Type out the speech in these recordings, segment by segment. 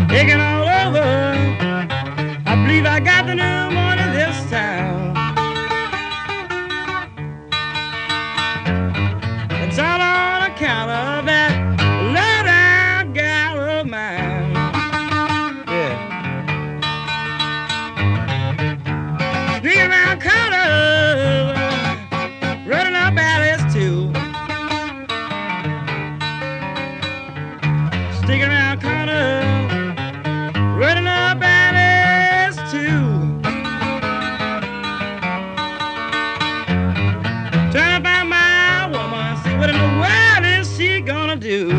Taking all over. I believe I got the pneumonia this time. It's all on account of that low-down gal of mine. Yeah. Sneaking around corners, running up alleys too. Sneaking around corners, running up alleys too. Trying to find my woman, see what in the world is she gonna do.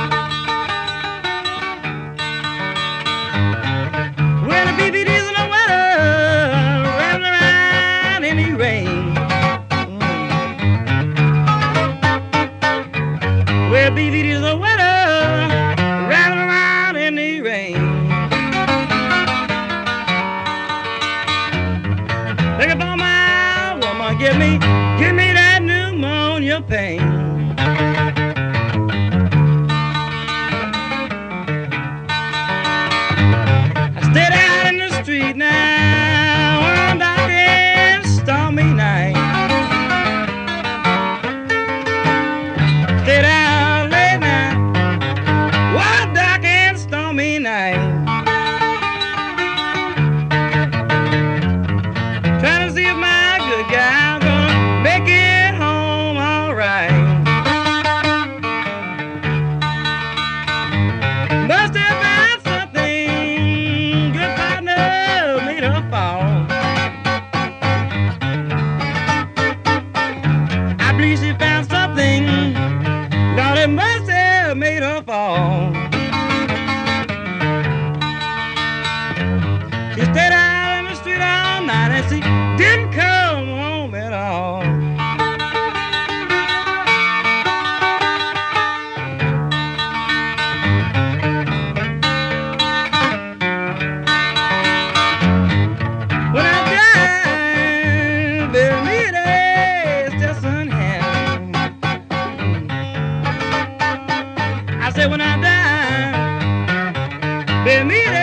Well, the BBD's in the weather, running around in the rain. Well, BBD's in the weather, running around in the rain. Looking for my woman, give me that pneumonia pain. I stayed out in the street now one dark and stormy night. Stayed out late now one dark and stormy night. Trying to see if my good guy gonna make it home all right. Must have found something good partner made her fall. I believe she found something, Lord, it must have made her fall. She stayed out in the street all night and she didn't come home at all. When I die, bury me there, Stetson hand. I said when I die, bury me there.